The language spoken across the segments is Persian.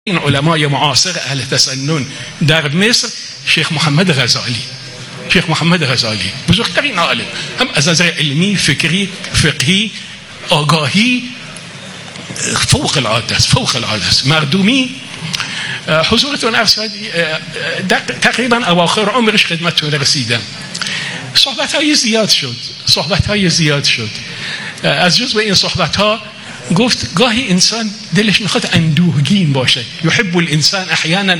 این علمای معاصر اهل تسنن در مصر شیخ محمد غزالی بزرگترین عالم، هم از نظر علمی، فکری، فقهی، آگاهی فوق العاده است. مردمی حضورتون عرض شد تقریبا اواخر عمرش خدمتتون رسیدم. صحبت‌های زیاد شد. از جزو این صحبت‌ها گفت گاهی انسان دلش میخواد اندوهگین باشه. يحب الانسان احيانا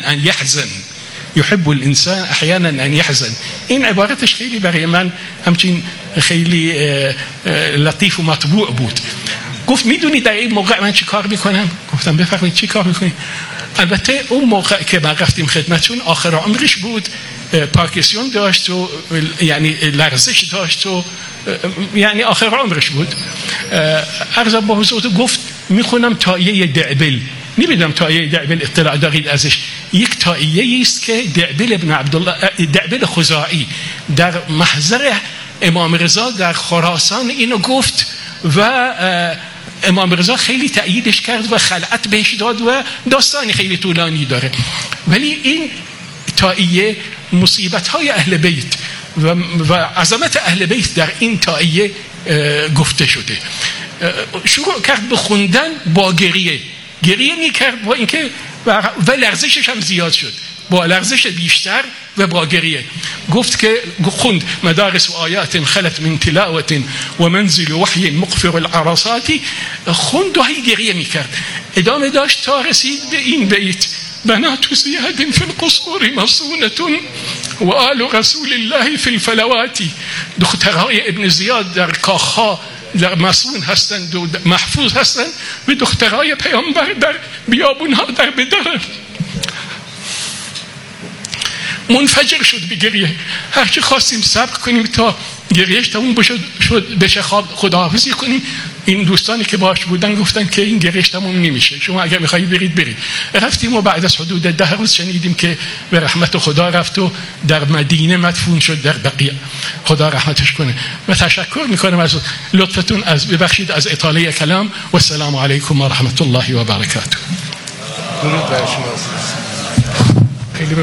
ان يحزن. این عبارتش خیلی برای من همچین خیلی لطیف و مطبوع بود. گفت میدونی در این موقع من چی کار میکنم؟ گفتم بفرمایید چی کار میکنی؟ البته اون موقع که ما رفتیم خدمتشون آخر عمرش بود، پارکینسون داشت و یعنی لرزش داشت و یعنی آخر عمرش بود. عرض با حضورت گفت میخونم تائیه دعبل. نمیدونم تائیه دعبل اطلاع دارید ازش؟ یک تائیه است که دعبل ابن عبدالله دعبل خزاعی در محضر امام رضا در خراسان اینو گفت و امام رضا خیلی تأییدش کرد و خلعت بهش داد و داستانی خیلی طولانی داره. ولی این تائیه مصیبت‌های اهل بیت و عظمت اهل بیت در این تائیه گفته شده. شروع کرد به خوندن با گریه میکرد با اینکه و لرزشش هم زیاد شد، با لرزش بیشتر و با گریه. گفت که خوند مدارس و آیات خلت من تلاوت و منزل وحی مقفر العرصات، خوند و هی گریه میکرد. ادامه داشت تا رسید به این بیت: بنات زیاد فی القصور مصونة و آل رسول الله فی الفلوات. دخترهای ابن زیاد در کاخها در مصون هستند و محفوظ هستند و دخترهای پیامبر در بیابونها در بدر. منفجر شد به گریه. هرچی خواستیم صبر کنیم تا گریهش تموم بشه خداحافظی کنیم، این دوستانی که باش بودن گفتن که این گریهش تموم نمیشه، شما اگر میخواهید برید. رفتیم و بعد از حدود 10 روز شنیدیم که به رحمت خدا رفت و در مدینه مدفون شد در بقیع. خدا رحمتش کنه. و تشکر میکنم از لطفتون، ببخشید از اطاله کلام و السلام علیکم و رحمت الله و برکاته. خیلی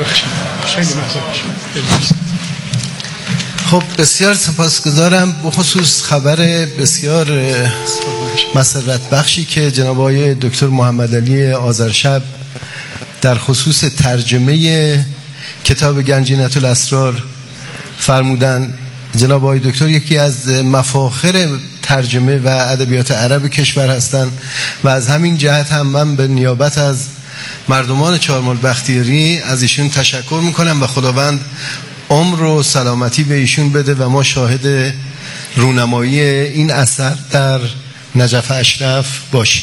خب بسیار سپاسگزارم. بخصوص خبر بسیار مسرت بخشی که جناب آقای دکتر محمد علی آذرشب در خصوص ترجمه کتاب گنجینة الاسرار فرمودن. جناب آقای دکتر یکی از مفاخر ترجمه و ادبیات عرب کشور هستند و از همین جهت هم من به نیابت از مردمان چهارمال بختیاری از ایشون تشکر میکنم و خداوند عمر و سلامتی به ایشون بده و ما شاهد رونمایی این اثر در نجف اشرف باشیم.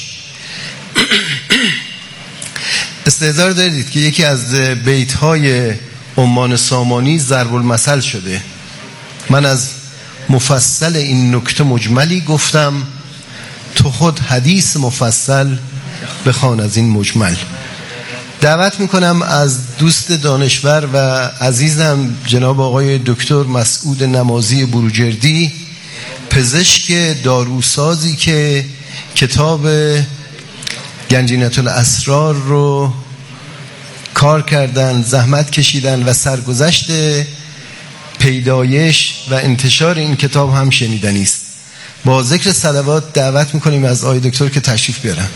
استحضار دارید که یکی از بیت‌های عمان سامانی ضرب المثل شده. من از مفصل این نکته مجملی گفتم، تو خود حدیث مفصل بخوان از این مجمل. دعوت میکنم از دوست دانشور و عزیزم جناب آقای دکتر مسعود نمازی بروجردی، پزشک داروسازی که کتاب گنجینة الاسرار رو کار کردن، زحمت کشیدن و سرگذشت پیدایش و انتشار این کتاب هم شنیدنی است. با ذکر صلوات دعوت میکنیم از آقای دکتر که تشریف بیارن.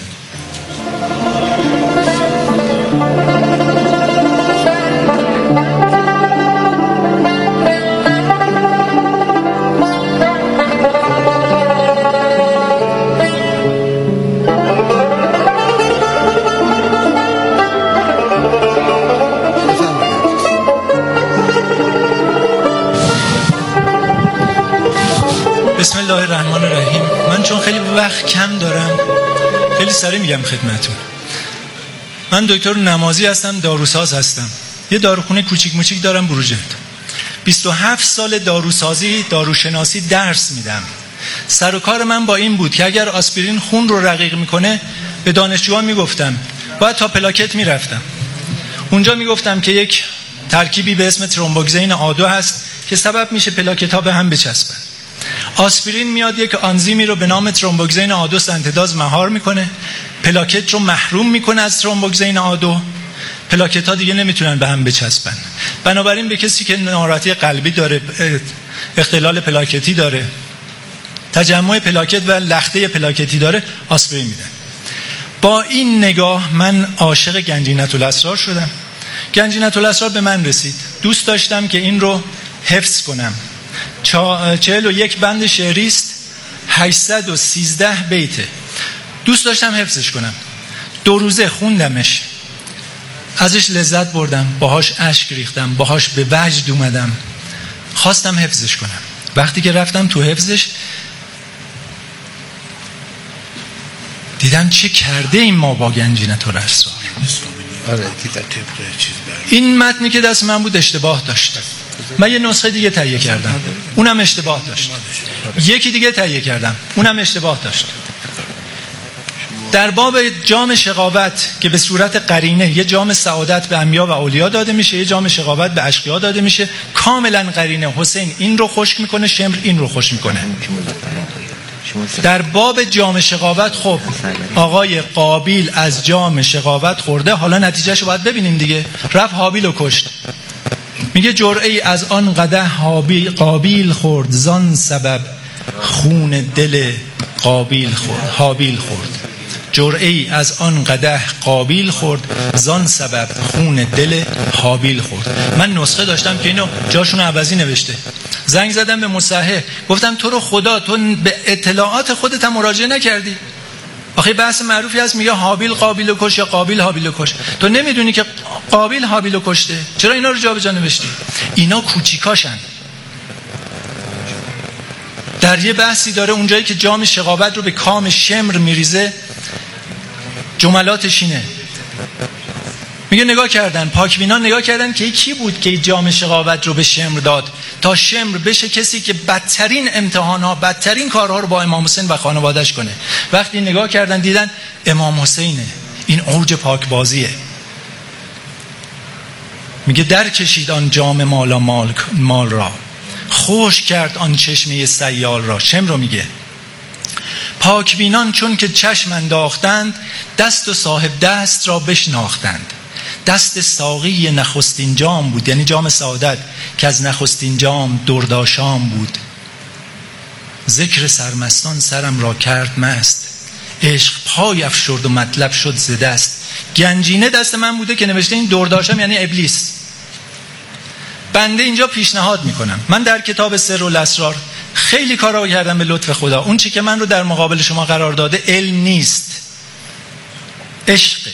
بسم الله الرحمن الرحیم. من چون خیلی وقت کم دارم خیلی سریع میگم خدمتون. من دکتر نمازی هستم، داروساز هستم. یه داروخونه کوچیک موچیک دارم بروجرد. 27 سال داروسازی، داروشناسی درس میدم. سر و کار من با این بود که اگر آسپرین خون رو رقیق میکنه به دانشجوها میگفتم، باید تا پلاکت میرفتم. اونجا میگفتم که یک ترکیبی به اسم ترومبوکسین A2 هست که سبب میشه پلاکت ها به هم بچسبن. آسپرین میاد یک آنزیمی رو به نام ترومبوکسین A2 سنتداز مهار میکنه، پلاکت رو محروم میکنه از ترومبوکسین A2. پلاکت ها دیگه نمیتونن به هم بچسبن. بنابراین به کسی که ناراحتی قلبی داره، اختلال پلاکتی داره، تجمع پلاکت و لخته پلاکتی داره، آسپرین میدن. با این نگاه من عاشق گنجینة الاسرار شدم. گنجینة الاسرار به من رسید. دوست داشتم که این رو حفظ کنم. 41 بند شعری است، 813 بیته. دوست داشتم حفظش کنم. 2 روزه خوندمش، ازش لذت بردم، باهاش اشک ریختم، باهاش به وجد اومدم، خواستم حفظش کنم. وقتی که رفتم تو حفظش دیدم چه کرده این ما با گنجینة الاسرار. این متنی که دست من بود اشتباه داشت. من یه نسخه دیگه تهیه کردم، اونم اشتباه داشت. یکی دیگه تهیه کردم، اونم اشتباه داشت. در باب جام شقاوت که به صورت قرینه یه جام سعادت به انبیا و اولیا داده میشه، یه جام شقاوت به اشقیا داده میشه، کاملا قرینه. حسین این رو خشک میکنه، شمر این رو خشک میکنه. در باب جام شقاوت خب آقای قابیل از جام شقاوت خورده، حالا نتیجهشو باید ببینیم دیگه. رفت حابیل رو کشت. میگه جرعه‌ای از آن قدح قابیل خورد، زان سبب خون دل حابیل خورد. جرعه‌ای از آن قدح قابیل خورد، زان سبب خون دل حابیل خورد. من نسخه داشتم که اینو جاشون عوضی نوشته. زنگ زدم به مصحح، گفتم تو رو خدا تو به اطلاعات خودت هم مراجعه نکردی؟ آخه بحث معروفی هست میگه حابیل قابیل رو کشت یا قابیل حابیل رو کشت. تو نمیدونی که قابیل حابیل رو کشته، چرا اینا رو جابجا نوشتی؟ اینا کوچیکاشن. در یه بحثی داره اونجایی که جام شقاوت رو به کام شمر میریزه، جملاتش اینه، میگه نگاه کردن پاکبینان، نگاه کردن که کی بود که جام شقاوت رو به شمر داد تا شمر بشه کسی که بدترین امتحانها، بدترین کارها رو با امام حسین و خانوادهش کنه. وقتی نگاه کردن دیدن امام حسینه، این اوج پاکبازیه. میگه در کشید آن جام مالا مال را، خوش کرد آن چشمه سیال را. شمر رو میگه پاکبینان چون که چشم انداختند، دست و صاحب دست را بشناختند. دست ساقی نخستین جام بود، یعنی جام سعادت که از نخستین جام درداشام بود. ذکر سرمستان سرم را کرد مست، عشق پای افشرد و مطلب شد ز دست. گنجینه دست من بوده که نوشته این درداشام یعنی ابلیس. بنده اینجا پیشنهاد میکنم، من در کتاب سر الاسرار خیلی کارا کردم به لطف خدا. اون چی که من رو در مقابل شما قرار داده علم نیست، عشقه.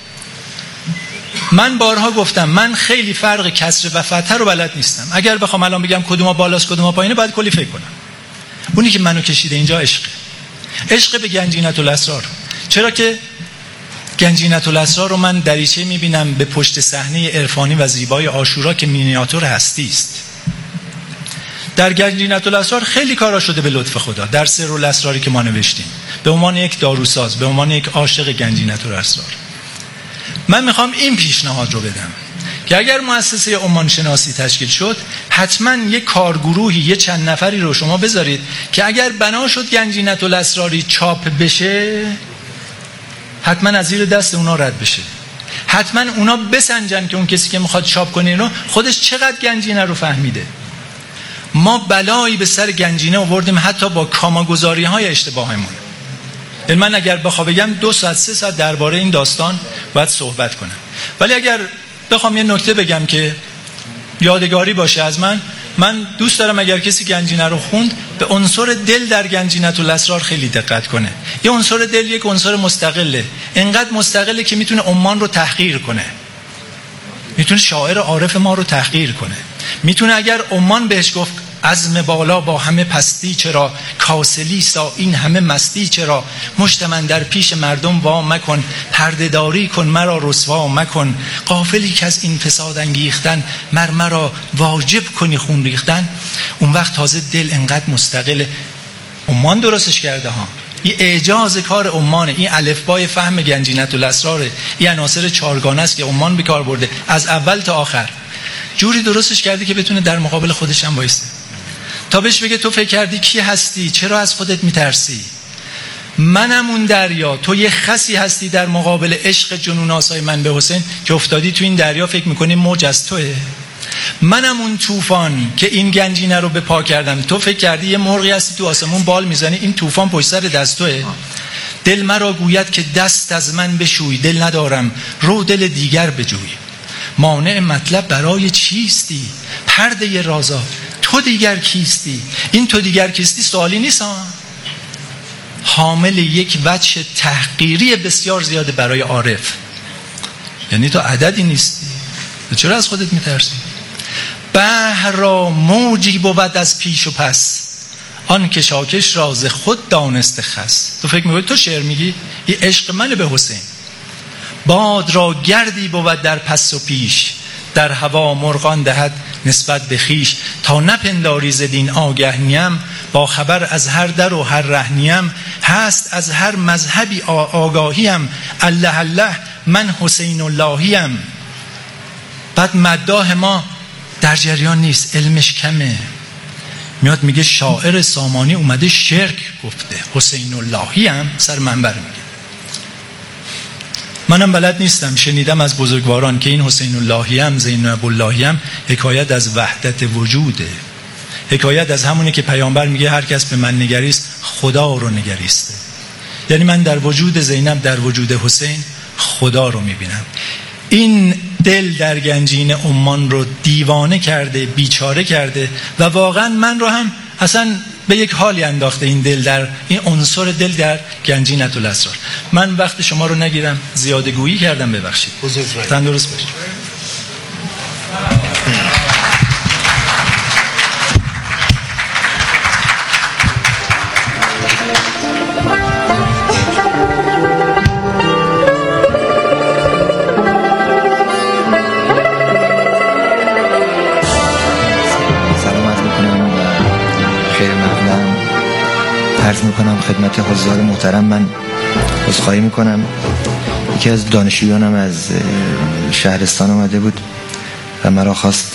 من بارها گفتم من خیلی فرق کسر و فتح رو بلد نیستم. اگر بخوام الان بگم کدوما بالاست کدوما پایینه باید کلی فکر کنم. اونی که منو کشیده اینجا عشقه. عشق به گنجینة الاسرار. چرا که گنجینة الاسرار رو من دریچه میبینم به پشت صحنه عرفانی و زیبای عاشورا که مینیاتور هستی است. در گنجینة الاسرار خیلی کارا شده به لطف خدا. در سر الاسراری که ما نوشتیم به عنوان یک داروساز، به عنوان یک عاشق گنجینة الاسرار، من میخوام این پیشنهاد رو بدم که اگر مؤسسه عمان شناسی تشکیل شد، حتما یک کارگروهی، یک چند نفری رو شما بذارید که اگر بنا شد گنجینة الاسراری چاپ بشه، حتما از زیر دست اونا رد بشه. حتما اونا بسنجن که اون کسی که میخواد چاپ کنه اینو خودش چقدر گنجینه رو فهمیده. ما بلایی به سر گنجینه آوردیم حتی با کاماگذاری های اشتباهمون. من اگر بخوام بگم 2 ساعت 3 ساعت درباره این داستان باید صحبت کنم، ولی اگر بخوام یه نکته بگم که یادگاری باشه از من دوست دارم اگر کسی گنجینه رو خوند به عنصر دل در گنجینة الاسرار خیلی دقت کنه. یه عنصر دل یک عنصر مستقله، انقدر مستقله که میتونه عمان رو تحقیر کنه، میتونه شاعر عارف ما رو تحقیر کنه، میتونه اگر عمان بهش گفت عزم بالا با همه پستی چرا، کاسلی سا این همه مستی چرا، مشت من در پیش مردم وا مکن، پردهداری کن مرا رسوا مکن، غافلی که از این فساد انگیختن، مرا واجب کنی خون ریختن. اون وقت تازه دل انقدر مستقل. عمان درستش کرده ها، این اعجاز کار عمانه، این الفبای فهم گنجینة الاسرار، این عناصر 4گانه است که عمان به کار برده از اول تا آخر. جوری درستش کرده که بتونه در مقابل خودش هم وایسته، تا بهش بگه تو فکر کردی کی هستی، چرا از خودت میترسی. منم اون دریا، تو یه خسی هستی در مقابل عشق جنون آسای من به حسین که افتادی تو این دریا فکر میکنی موج از توه. منم اون طوفان که این گنجینه رو به پا کردم، تو فکر کردی یه مرغی هستی تو آسمون بال میزنی، این طوفان پشت سر دست توه. دل مرا گوید که دست از من بشوی، دل ندارم رو دل دیگر بجوی. مانع مطلب برای چیستی، پرده رازا تو دیگر کیستی. این تو دیگر کیستی سوالی نیست ها، حامل یک وجه تحقیری بسیار زیاده برای عارف. یعنی تو عددی نیستی، چرا از خودت میترسی؟ بحر را موجی بود از پیش و پس، آن که شاکش راز خود دانست خس. تو فکر میکنی تو شعر میگی؟ این عشق منه به حسین. باد را گردی بود در پس و پیش، در هوا مرغان دهد نسبت به خیش. تا نپنداری ز دین آگه نیم، با خبر از هر در و هر ره نیم. هست از هر مذهبی آگاهیم، الله الله من حسین اللهیم. بعد مداح ما در جریان نیست، علمش کمه. میاد میگه شاعر سامانی اومده شرک گفته، حسین اللهیم سر منبر میگه. منم بلد نیستم، شنیدم از بزرگواران که این حسین اللهیم، زینب اللهیم حکایت از وحدت وجوده، حکایت از همونه که پیامبر میگه هر کس به من نگریست خدا رو نگریسته. یعنی من در وجود زینب، در وجود حسین خدا رو میبینم. این دل در گنجین عمان رو دیوانه کرده، بیچاره کرده و واقعا من رو هم اصلا به یک حالی انداخته این دل، در این عنصر دل در گنجینة الاسرار. من وقت شما رو نگیرم، زیاده گویی کردم، ببخشید. تندرست باشید. عرض میکنم خدمت حضار محترم، من عذرخواهی میکنم. یکی از دانشجویانم از شهرستان اومده بود و مرا خواست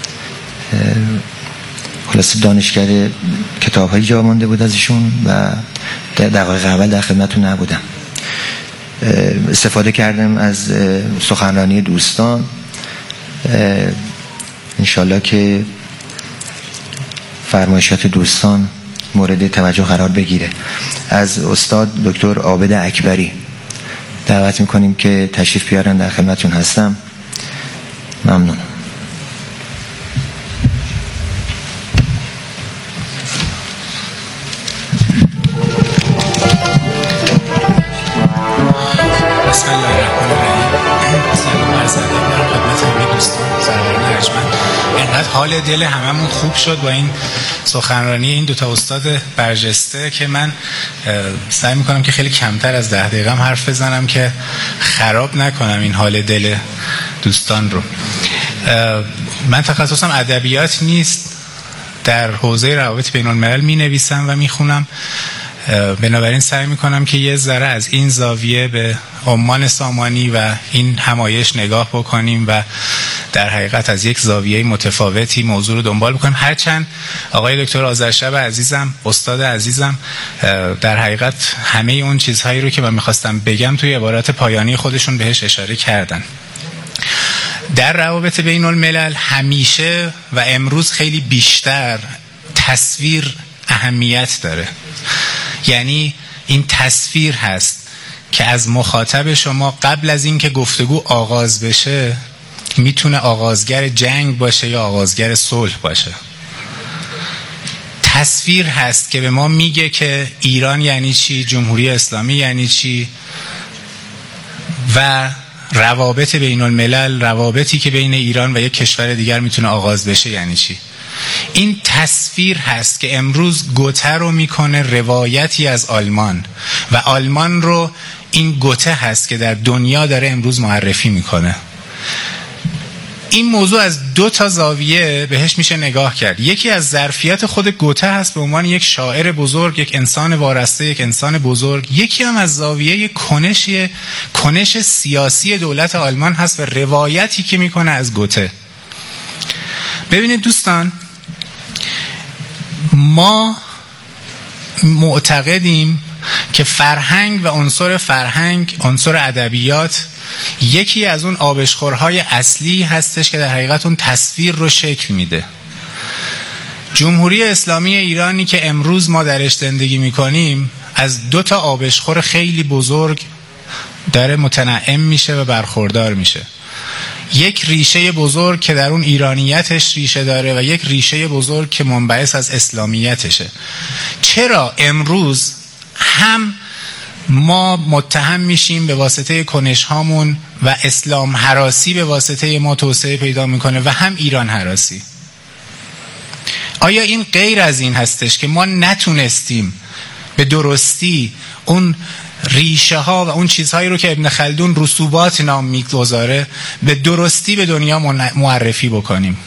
خلاصه دانشگر کتاب‌هایی جا مانده بود از ایشون و دقایق اول در خدمتتون نبودم. استفاده کردم از سخنرانی دوستان، انشالله که فرمایشات دوستان مورد توجه قرار بگیره. از استاد دکتر عابد اکبری دعوت میکنیم که تشریف بیارن، در خدمتتون هستم. ممنون. بسم الله الرحمن الرحیم. سلام عرض ادب دارم خدمت همه دوستان سروران ارجمند. اینقدر حال دل هممون خوب شد با این سخنرانی این دوتا استاد برجسته که من سعی میکنم که خیلی کمتر از 10 دقیقه حرف بزنم که خراب نکنم این حال دل دوستان رو. من تخصصم ادبیات نیست، در حوزه روابط بین الملل می نویسم و می خونم، بنابراین سعی میکنم که یه ذره از این زاویه به عمان سامانی و این همایش نگاه بکنیم و در حقیقت از یک زاویه متفاوتی موضوع رو دنبال بکنیم. هرچند آقای دکتر آذرشب عزیزم، استاد عزیزم، در حقیقت همه اون چیزهایی رو که من میخواستم بگم توی عبارات پایانی خودشون بهش اشاره کردن. در روابط بین الملل همیشه و امروز خیلی بیشتر تصویر اهمیت داره. یعنی این تصویر هست که از مخاطب شما قبل از اینکه گفتگو آغاز بشه میتونه آغازگر جنگ باشه یا آغازگر صلح باشه. تصویر هست که به ما میگه که ایران یعنی چی، جمهوری اسلامی یعنی چی و روابط بین الملل، روابطی که بین ایران و یک کشور دیگر میتونه آغاز بشه یعنی چی. این تصویر هست که امروز گوته رو میکنه روایتی از آلمان و آلمان رو این گوته هست که در دنیا داره امروز معرفی میکنه. این موضوع از 2 زاویه بهش میشه نگاه کرد. یکی از ظرفیت خود گوته هست به عنوان یک شاعر بزرگ، یک انسان وارسته، یک انسان بزرگ. یکی هم از زاویه کنش سیاسی دولت آلمان هست و روایتی که میکنه از گوته. ببینید دوستان، ما معتقدیم که فرهنگ و عنصر ادبیات یکی از اون آبشخورهای اصلی هستش که در حقیقت اون تصویر رو شکل میده. جمهوری اسلامی ایرانی که امروز ما درش زندگی میکنیم از 2 آبشخور خیلی بزرگ داره متنعم میشه و برخوردار میشه. یک ریشه بزرگ که در اون ایرانیتش ریشه داره و یک ریشه بزرگ که منبعث از اسلامیتشه. چرا امروز هم ما متهم میشیم به واسطه کنش هامون و اسلام هراسی به واسطه ما توسعه پیدا میکنه و هم ایران هراسی؟ آیا این غیر از این هستش که ما نتونستیم به درستی اون ریشه ها و اون چیزهایی رو که ابن خلدون رسوبات نام میگذاره به درستی به دنیا معرفی بکنیم؟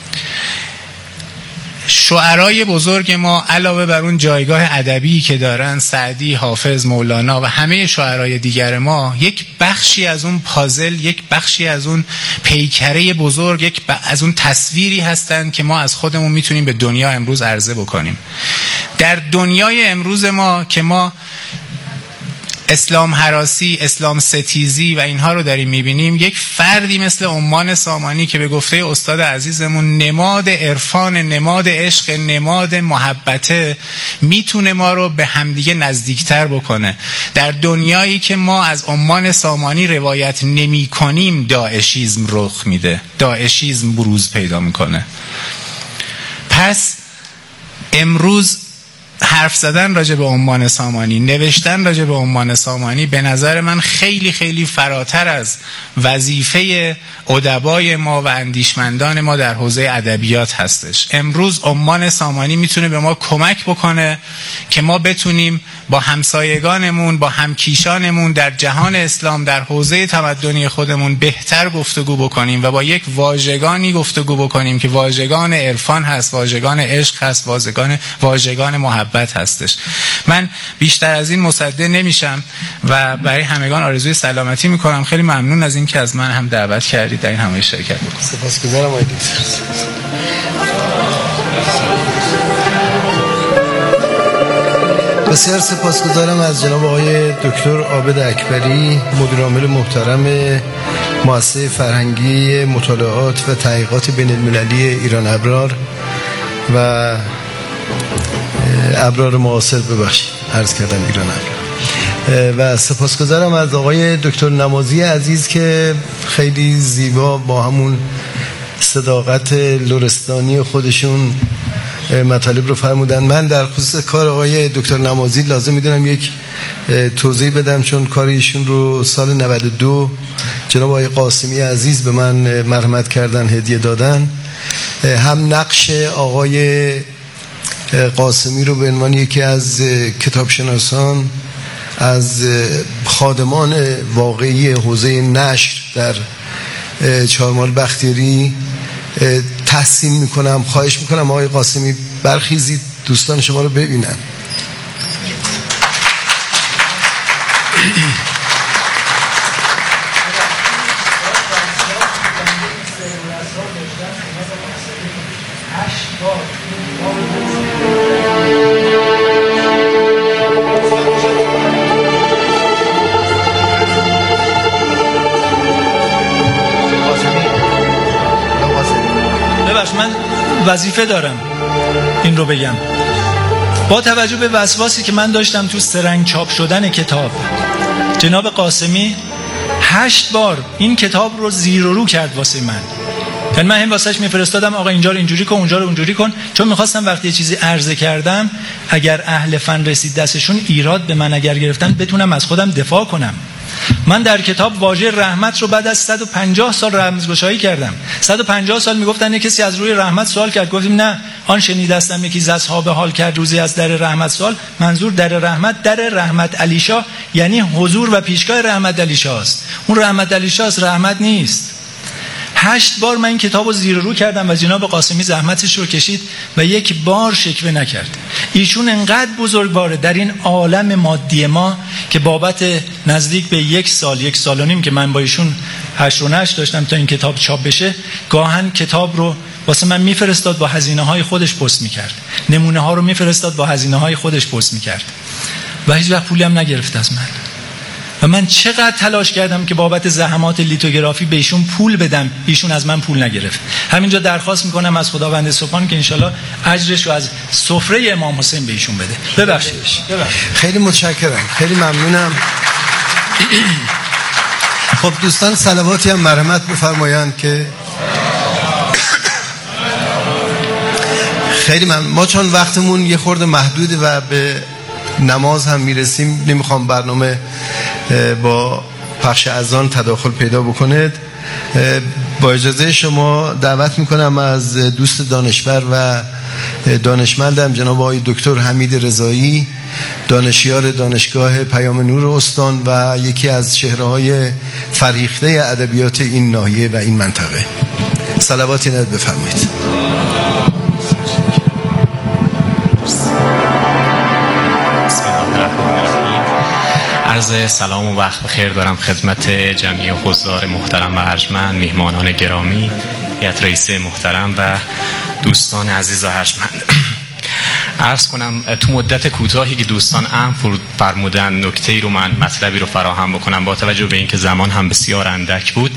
شعرای بزرگ ما علاوه بر اون جایگاه ادبی که دارن، سعدی، حافظ، مولانا و همه شعرای دیگر ما، یک بخشی از اون پازل، یک بخشی از اون پیکره بزرگ، از اون تصویری هستن که ما از خودمون میتونیم به دنیا امروز عرضه بکنیم. در دنیای امروز ما که ما اسلام هراسی، اسلام ستیزی و اینها رو داریم میبینیم، یک فردی مثل عمان سامانی که به گفته استاد عزیزمون نماد عرفان، نماد عشق، نماد محبته، میتونه ما رو به همدیگه نزدیکتر بکنه. در دنیایی که ما از عمان سامانی روایت نمی کنیم داعشیزم رخ میده، داعشیزم بروز پیدا میکنه. پس امروز حرف زدن راجع به عمان سامانی، نوشتن راجع به عمان سامانی به نظر من خیلی خیلی فراتر از وظیفه ادبای ما و اندیشمندان ما در حوزه ادبیات هستش. امروز عمان سامانی میتونه به ما کمک بکنه که ما بتونیم با همسایگانمون، با همکیشانمون در جهان اسلام، در حوزه تمدنی خودمون بهتر گفتگو بکنیم و با یک واژگانی گفتگو بکنیم که واژگان عرفان هست، واژگان عشق هست، واژگان محبت هستش. من بیشتر از این مصدق نمیشم و برای همگان آرزوی سلامتی میکنم. خیلی ممنون از این که از من هم دعوت کردید در این همه شرکت بکنم. سپاسگزارم آقای دکتر. بسیار سپاسگزارم از جناب آقای دکتر عابد اکبری، مدیر عامل محترم مؤسسه فرهنگی مطالعات و تحقیقات بین المللی ایران ابرار و ابرار معاصر، ببخشید عرض کردم ایران ابرار، و سپاسگزارم از آقای دکتر نمازی عزیز که خیلی زیبا با همون صداقت لرستانی خودشون مطالب رو فرمودن. من در خصوص کار آقای دکتر نمازی لازم میدونم یک توضیح بدم، چون کار ایشون رو سال 92 جناب آقای قاسمی عزیز به من مرحمت کردن، هدیه دادن. هم نقش آقای قاسمی رو به عنوان یکی از کتابشناسان، از خادمان واقعی حوزه نشر در چهارمال بختیاری تحسین میکنم. خواهش میکنم آقای قاسمی برخیزید دوستان شما رو ببینن. من وظیفه دارم این رو بگم. با توجه به وسواسی که من داشتم تو سرنگ چاپ شدن کتاب، جناب قاسمی 8 بار این کتاب رو زیر و رو کرد واسه من. یعنی من هم واسهش میفرستادم آقا اینجا رو اینجوری کن، اونجا رو اونجوری کن، چون میخواستم وقتی یه چیزی عرضه کردم اگر اهل فن رسید دستشون ایراد به من اگر گرفتن بتونم از خودم دفاع کنم. من در کتاب واژه رحمت رو بعد از 150 سال رمزگشایی کردم. 150 سال میگفتن کسی از روی رحمت سوال کرد، گفتیم نه، آن شنیدستم یکی ز اصحاب حال کرد روزی از در رحمت سوال. منظور در رحمت علی شاه یعنی حضور و پیشگاه رحمت علی شاه است. اون رحمت علی شاه رحمت نیست. 8 بار من این کتاب رو زیر و رو کردم و جناب قاسمی زحمتش رو کشید و یک بار شکوه نکرد. ایشون انقدر بزرگواره در این عالم مادی ما که بابت نزدیک به 1 سال و نیم که من با ایشون 8 و 9 داشتم تا این کتاب چاپ بشه، گاهن کتاب رو واسه من میفرستاد، با هزینه‌های خودش پست میکرد، نمونه ها رو میفرستاد، با هزینه‌های خودش پست میکرد. و هیچ وقت پولی هم نگرفت از من. و من چقدر تلاش کردم که بابت زحمات لیتوگرافی به ایشون پول بدم، ایشون از من پول نگرفت. همینجا درخواست میکنم از خداوند سبحان که انشالله اجرش رو از سفره امام حسین به ایشون بده. ببخشید. خیلی متشکرم، خیلی ممنونم. خب دوستان صلواتی هم مرحمت بفرمایند که خیلی ما چون وقتمون یه خورده محدوده و به نماز هم میرسیم، نمیخوام برنامه با پخش اذان تداخل پیدا بکنه. با اجازه شما دعوت میکنم از دوست دانشور و دانشمندم جناب آقای دکتر حمید رضایی، دانشیار دانشگاه پیام نور استان و یکی از چهره‌های فرهیخته ادبیات این ناحیه و این منطقه. صلواتی ند بفرمایید. عرض سلام و وقت بخیر دارم خدمت جمعی حضار محترم و ارجمند، میهمانان گرامی، هیئت رئیسه محترم و دوستان عزیز و ارجمند. عرض کنم تو مدت کوتاهی که دوستان فرمودن نکته‌ای رو من مطلبی رو فراهم بکنم با توجه به اینکه زمان هم بسیار اندک بود.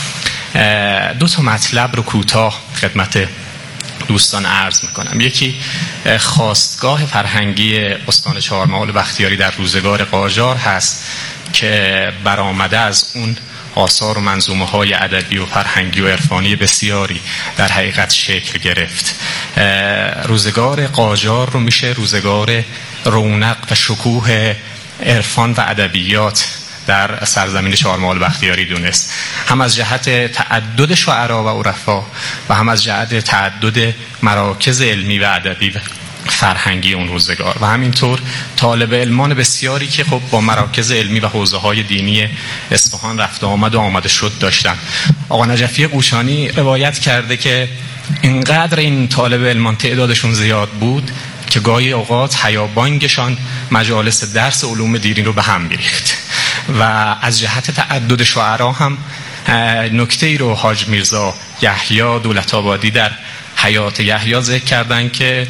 دو تا مطلب رو کوتاه خدمت دوستان عرض میکنم. یکی خواستگاه فرهنگی استان چهارمحال بختیاری در روزگار قاجار هست که برآمده از اون آثار و منظومه های ادبی و فرهنگی و عرفانی بسیاری در حقیقت شکل گرفت. روزگار قاجار رو میشه روزگار رونق و شکوه عرفان و ادبیات در سرزمین چهارمحال بختیاری دونست، هم از جهت تعدد شعرا و عرفا و هم از جهت تعدد مراکز علمی و ادبی و فرهنگی اون روزگار و همینطور طالب علمان بسیاری که خب با مراکز علمی و حوزه‌های دینی اصفهان رفت آمد و آمده شد داشتن. آقا نجفی قوشانی روایت کرده که اینقدر این طالب علمان تعدادشون زیاد بود که گاهی اوقات حیابانگشان مجالس درس علوم دینی رو به هم می‌ریخت. و از جهت تعدد شعرا هم نکته‌ای رو حاج میرزا یحیی دولت‌آبادی در حیات یحیی ذکر کردن که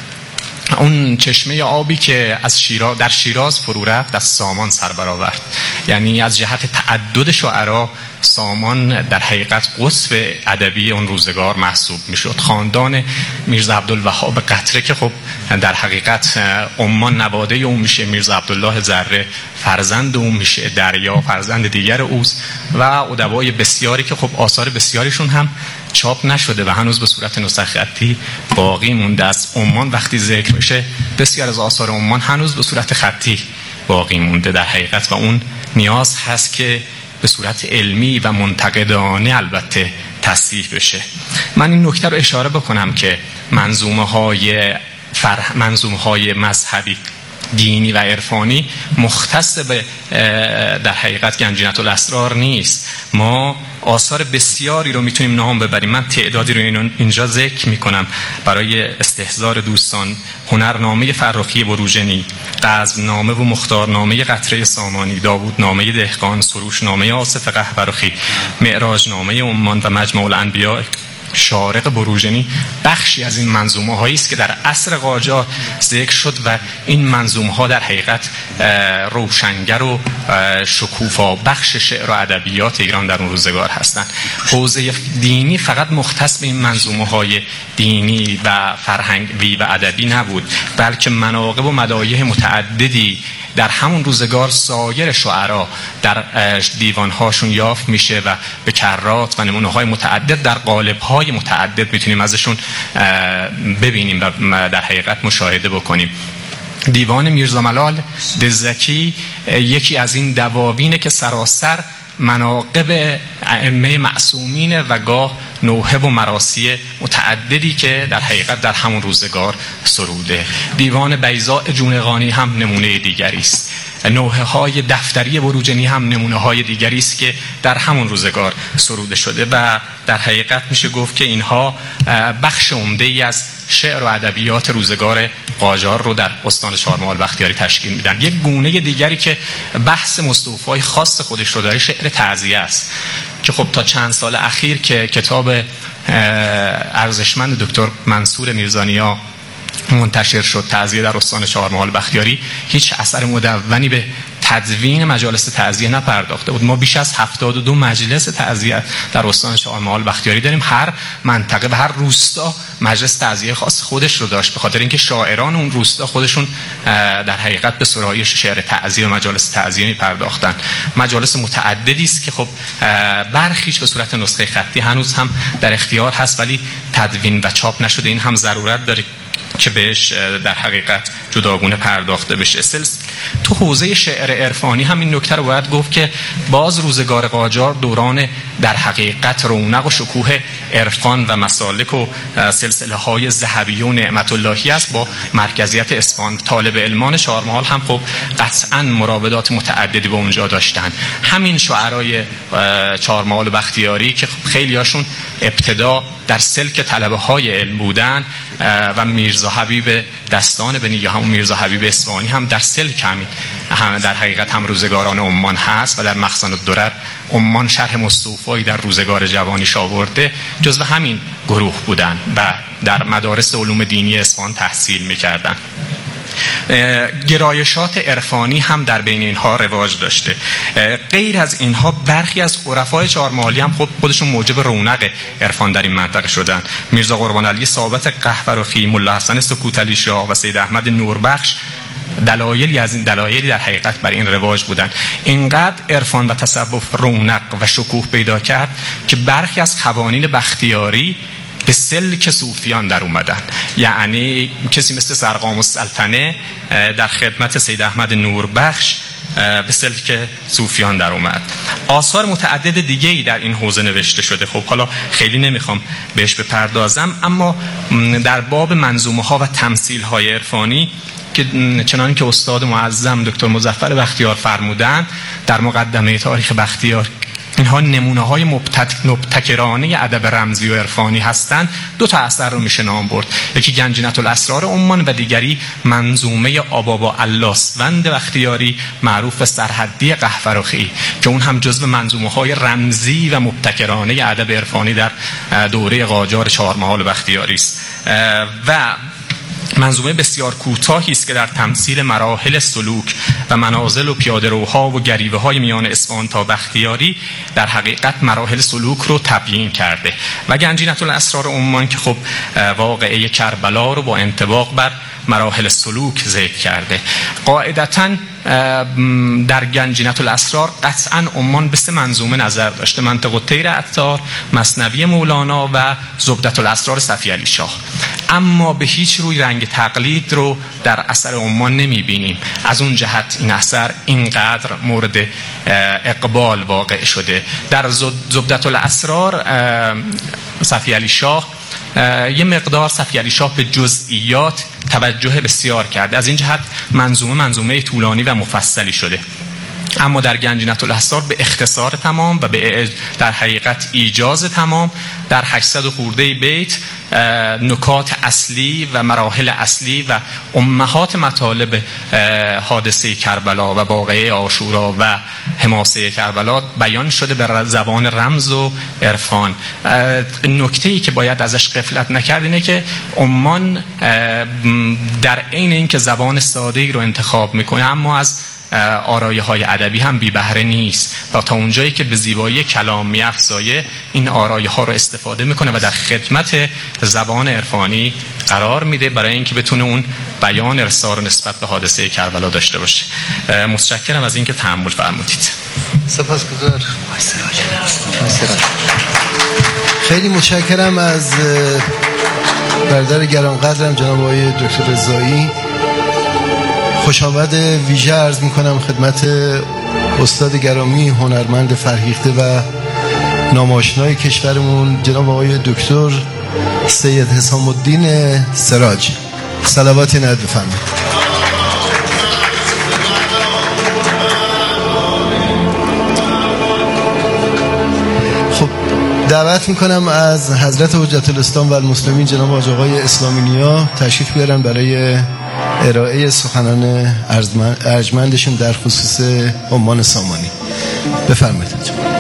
اون چشمه آبی که از در شیراز فرو رفت از سامان سر برآورد. یعنی از جهت تعدد شعرا سامان در حقیقت قطب ادبی اون روزگار محسوب میشد. خاندان میرزا عبدالوهاب قطره که خب در حقیقت عمان نواده اون میشه، میرزا عبدالله ذره فرزند اون میشه، دریا فرزند دیگر اوست و ادبای بسیاری که خب آثار بسیاریشون هم چاپ نشده و هنوز به صورت نسخ خطی باقی مونده است. عمان وقتی ذکر میشه بسیار از آثار عمان هنوز به صورت خطی باقی مونده در حقیقت و اون نیاز هست که به صورت علمی و منتقدانه البته تصحیح بشه. من این نکته رو اشاره بکنم که منظومه های مذهبی دینی و عرفانی مختص به در حقیقت گنجینة الاسرار نیست. ما آثار بسیاری رو میتونیم نام ببریم. من تعدادی رو اینجا ذکر میکنم برای استحضار دوستان. هنرنامه فرخی بروجنی، غزونامه و مختارنامه قطره سامانی، داوودنامه دهقان، سروشنامه آصف قهورخی، معراجنامه عمان و مجمع الانبیاء شارق بروجنی بخشی از این منظومه هایی است که در عصر قاجار ذکر شد و این منظومه ها در حقیقت روشنگر و شکوفا بخش شعر و ادبیات ایران در اون روزگار هستند. حوزه دینی فقط مختص به این منظومه های دینی و فرهنگی و ادبی نبود، بلکه مناقب و مدایح متعددی در همون روزگار سایر شعرا در دیوانهاشون یافت میشه و به کرات و نمونه‌های متعدد در قالب‌های متعدد میتونیم ازشون ببینیم و در حقیقت مشاهده بکنیم. دیوان میرزا ملال دزکی یکی از این دواوینه که سراسر مناقب ائمه معصومین و گاه نوحه و مراثی متعددی که در حقیقت در همون روزگار سروده. دیوان بیضاء جونقانی هم نمونه دیگری است. نوحه های دفتری بروجنی هم نمونه های دیگری است که در همون روزگار سروده شده و در حقیقت میشه گفت که اینها بخش عمده‌ای از شعر و ادبیات روزگار قاجار رو در استان چهارمحال بختیاری تشکیل میدن. یک گونه دیگری که بحث مستوفای خاص خودش رو داره شعر تعزیه است که خب تا چند سال اخیر که کتاب ارزشمند دکتر منصور میرزانیا منتشر شد تعزیه در استان چهارمحال بختیاری، هیچ اثر مدونی به تدوین مجالس تعزیه نپرداخته بود. ما بیش از 72 مجلس تعزیه در استان چهارمحال بختیاری داریم. هر منطقه و هر روستا مجلس تعزیه خاص خودش رو داشت، به خاطر اینکه شاعران اون روستا خودشون در حقیقت به سرایش شعر تعزیه و مجالس تعزیه می‌پرداختن. مجالس متعددی است که خب برخیش به صورت نسخه خطی هنوز هم در اختیار هست ولی تدوین و چاپ نشده. این هم ضرورت داره که بهش در حقیقت جداگونه پرداخته بشه. تو حوزه شعر عرفانی هم این نکته رو باید گفت که باز روزگار قاجار دوران در حقیقت رونق و شکوه عرفان و مسالک و سلسله های ذهبی و نعمت اللهی است با مرکزیت اصفهان. طالب علمان چهارمحال هم خب قطعا مراودات متعددی با اونجا داشتن. همین شاعرای چهارمحال بختیاری که خیلی هاشون ابتدا در سلک طلبه های علم بودن و میرزا حبیب دستان بنی یا همون میرزا حبیب اصفهانی هم در سلک هم در حقیقت هم روزگاران عمان هست و در مخزن الدرر عمان شرح مستوفایی در روزگار جوانیش آورده، جزو همین گروه بودن و در مدارس علوم دینی اصفهان تحصیل میکردن. گرایشات عرفانی هم در بین اینها رواج داشته. غیر از اینها برخی از عرفای چهارمحالی هم خودشون موجب رونق عرفان در این منطقه شدن. میرزا قربان علی ثابت قهوه‌رخی، ملا حسن سکوتعلی شاه و سید احمد نوربخش دلایلی از این دلایلی در حقیقت بر این رواج بودن. اینقدر عرفان و تصوف رونق و شکوه پیدا کرد که برخی از قوانین بختیاری به سلک صوفیان در اومدن. یعنی کسی مثل سرقام السلطنه در خدمت سید احمد نوربخش به سلک صوفیان در اومد. آثار متعدد دیگه‌ای در این حوزه نوشته شده. خب حالا خیلی نمیخوام بهش بپردازم، اما در باب منظومه‌ها و تمثیل‌های عرفانی که چنانکه که استاد معظم دکتر مظفر بختیار فرمودند در مقدمه تاریخ بختیار، اینها نمونه‌های مبتکرانه ادب رمزی و عرفانی هستند. دو تا اثر رو میشه نام برد، یکی گنجینة الاسرار عمان و دیگری منظومه آبابا اللاسوند بختیاری معروف به سرحدی قهوه‌رخی که اون هم جزو منظومه‌های رمزی و مبتکرانه ادب عرفانی در دوره قاجار چهارمحال بختیاری است. و منظومه بسیار کوتاهی است که در تمثیل مراحل سلوک و منازل و پیاده‌روها و گریوه‌های میان اصفهان تا بختیاری در حقیقت مراحل سلوک رو تبیین کرده. و گنجینة الاسرار عمان که خب واقعه کربلا رو با انطباق بر مراحل سلوک ذکر کرده. قاعدتاً در گنجینة الاسرار قطعاً عمان به 3 منظومه نظر داشته: منطق الطیر عطار، مثنوی مولانا و زبدة الاسرار صفی علی شاه. اما به هیچ روی رنگ تقلید رو در اثر عمان نمیبینیم. از اون جهت این اثر اینقدر مورد اقبال واقع شده. در زبدة الاسرار صفی علی شاه یه مقدار صفی علی شاه به جزئیات توجه بسیار کرده، از این جهت منظومه طولانی و مفصلی شده. اما در گنجینة الاسرار به اختصار تمام و به در حقیقت ایجاز تمام در 800 خورده بیت نکات اصلی و مراحل اصلی و امهات مطالب حادثه کربلا و واقعه عاشورا و حماسه کربلا بیان شده به زبان رمز و عرفان. نکته‌ای که باید ازش غفلت نکرد اینه که عمان در عین اینکه زبان ساده‌ای رو انتخاب میکنه اما از آرایه‌های ادبی هم بی بهره نیست و تا اونجایی که به زیبایی کلام می‌افزایه این آرایه‌ها رو استفاده میکنه و در خدمت زبان عرفانی قرار میده برای اینکه بتونه اون بیان ارسال نسبت به حادثه کربلا داشته باشه. متشکرم از اینکه تحمل فرمودید. سپاسگزار. خیلی متشکرم از برادر گرانقدرم جناب آقای دکتر رضایی. خوش آمد ویژه عرض میکنم خدمت استاد گرامی هنرمند فرهیخته و ناماشنای کشورمون جناب آقای دکتر سید حسام الدین سراج. صلواتی نهاد بفرمایید. خب دعوت میکنم از حضرت حجت الاسلام و المسلمین جناب حاج آقای اسلامی نیا تشریف بیارن برای ارائه سخنان ارجمندشون در خصوص عمان سامانی. بفرمایید.